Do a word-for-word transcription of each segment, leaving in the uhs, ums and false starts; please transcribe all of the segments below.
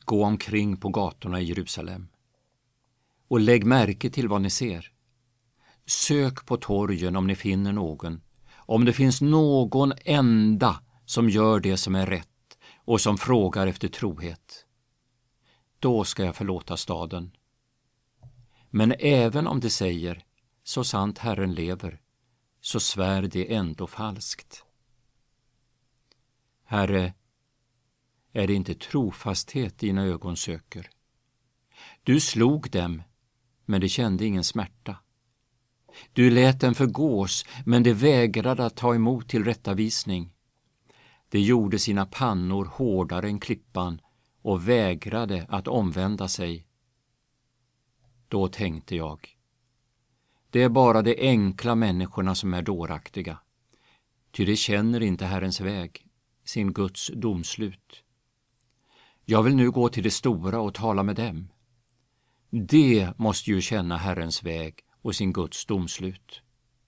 gå omkring på gatorna i Jerusalem. Och lägg märke till vad ni ser. Sök på torgen om ni finner någon, om det finns någon enda som gör det som är rätt och som frågar efter trohet. Då ska jag förlåta staden. Men även om det säger, så sant Herren lever, så svär det ändå falskt. Herre, är det inte trofasthet dina ögon söker? Du slog dem, men de kände ingen smärta. Du lät dem förgås, men de vägrade att ta emot tillrättavisning. De gjorde sina pannor hårdare än klippan och vägrade att omvända sig. Då tänkte jag, det är bara de enkla människorna som är dåraktiga, ty de känner inte Herrens väg, sin Guds domslut. Jag vill nu gå till det stora och tala med dem. De måste ju känna Herrens väg och sin Guds domslut.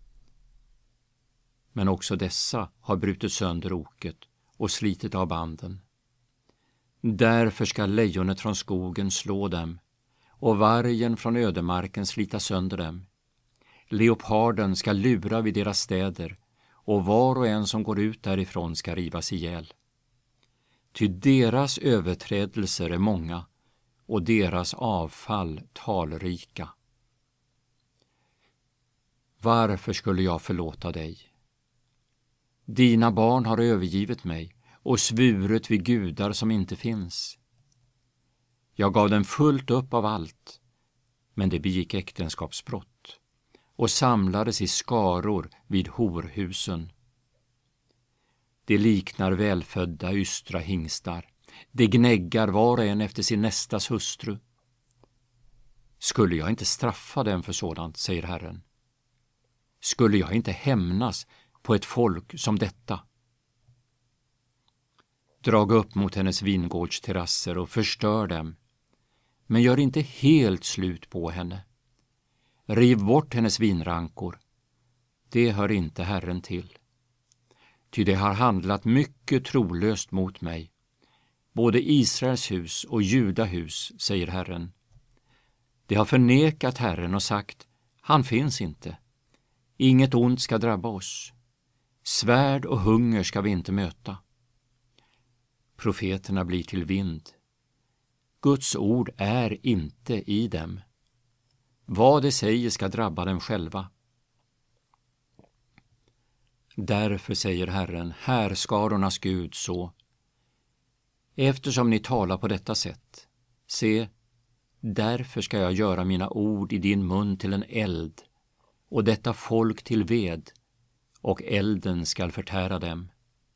Men också dessa har brutit sönder oket och slitit av banden. Därför ska lejonet från skogen slå dem och vargen från ödemarken slita sönder dem. Leoparden ska lura vid deras städer och var och en som går ut därifrån ska rivas ihjäl. Ty deras överträdelser är många och deras avfall talrika. Varför skulle jag förlåta dig? Dina barn har övergivit mig och svurit vid gudar som inte finns. Jag gav dem fullt upp av allt, men det begick äktenskapsbrott och samlades i skaror vid horhusen. De liknar välfödda ystra hingstar. De gnäggar var och en efter sin nästas hustru. Skulle jag inte straffa dem för sådant, säger Herren? Skulle jag inte hämnas på ett folk som detta? Drag upp mot hennes vingårdsterrasser och förstör dem, men gör inte helt slut på henne. Riv bort hennes vinrankor. Det hör inte Herren till. Ty det har handlat mycket trolöst mot mig, både Israels hus och Judahus, säger Herren. De har förnekat Herren och sagt, han finns inte. Inget ont ska drabba oss. Svärd och hunger ska vi inte möta. Profeterna blir till vind. Guds ord är inte i dem. Vad det säger ska drabba dem själva. Därför säger Herren, härskarornas Gud, så. Eftersom ni talar på detta sätt, se, därför ska jag göra mina ord i din mun till en eld och detta folk till ved, och elden skall förtära dem.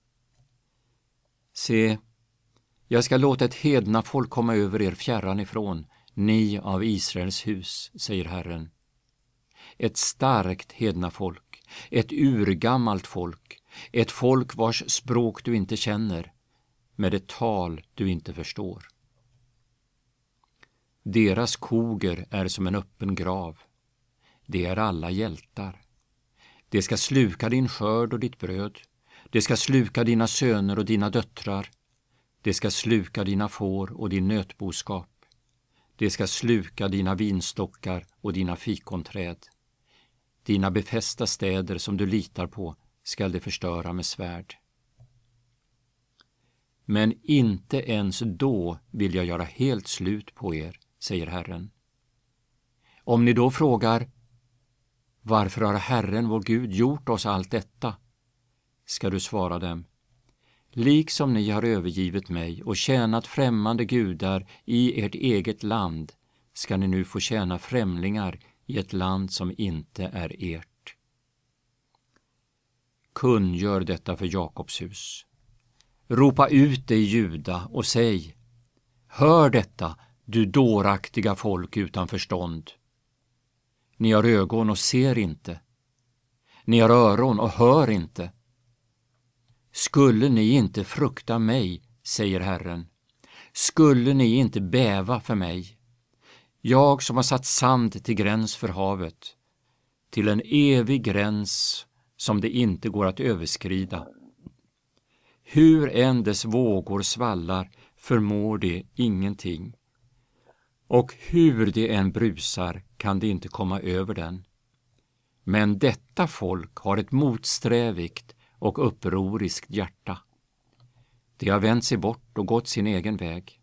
Se, jag ska låta ett hedna folk komma över er fjärran ifrån, ni av Israels hus, säger Herren. Ett starkt hedna folk, ett urgammalt folk, ett folk vars språk du inte känner, med ett tal du inte förstår. Deras koger är som en öppen grav. De är alla hjältar. De ska sluka din skörd och ditt bröd. De ska sluka dina söner och dina döttrar. De ska sluka dina får och din nötboskap. De ska sluka dina vinstockar och dina fikonträd. Dina befästa städer som du litar på skall de förstöra med svärd. Men inte ens då vill jag göra helt slut på er, säger Herren. Om ni då frågar, varför har Herren vår Gud gjort oss allt detta? Ska du svara dem, liksom ni har övergivit mig och tjänat främmande gudar i ert eget land, ska ni nu få tjäna främlingar i ett land som inte är ert. Kungör detta för Jakobs hus. Ropa ut det i Juda och säg, hör detta, du dåraktiga folk utan förstånd. Ni har ögon och ser inte. Ni har öron och hör inte. Skulle ni inte frukta mig, säger Herren, skulle ni inte bäva för mig, jag som har satt sand till gräns för havet, till en evig gräns som det inte går att överskrida. Hur än dess vågor svallar förmår det ingenting, och hur det än brusar kan det inte komma över den. Men detta folk har ett motsträvigt och upproriskt hjärta. De har vänt sig bort och gått sin egen väg.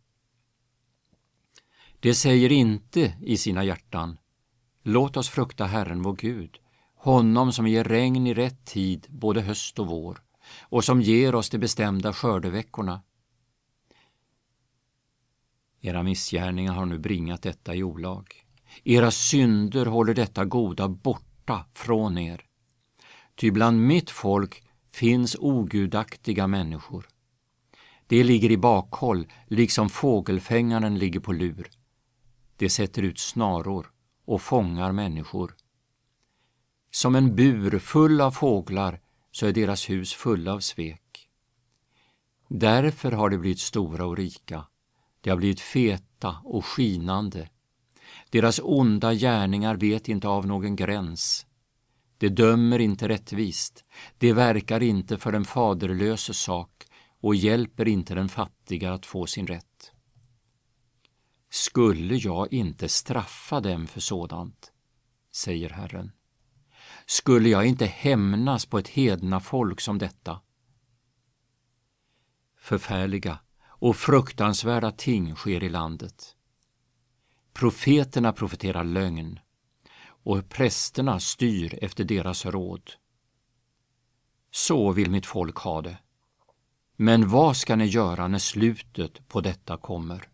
De säger inte i sina hjärtan: låt oss frukta Herren vår Gud, honom som ger regn i rätt tid både höst och vår, och som ger oss de bestämda skördeveckorna. Era missgärningar har nu bringat detta i olag. Era synder håller detta goda borta från er. Ty bland mitt folk finns ogudaktiga människor. De ligger i bakhåll, liksom fågelfängaren ligger på lur. De sätter ut snaror och fångar människor. Som en bur full av fåglar så är deras hus fulla av svek. Därför har de blivit stora och rika. De har blivit feta och skinande. Deras onda gärningar vet inte av någon gräns. De dömer inte rättvist. De verkar inte för den faderlöse sak och hjälper inte den fattiga att få sin rätt. Skulle jag inte straffa dem för sådant, säger Herren? Skulle jag inte hämnas på ett hedna folk som detta? Förfärliga och fruktansvärda ting sker i landet. Profeterna profeterar lögn, och prästerna styr efter deras råd. Så vill mitt folk ha det. Men vad ska ni göra när slutet på detta kommer?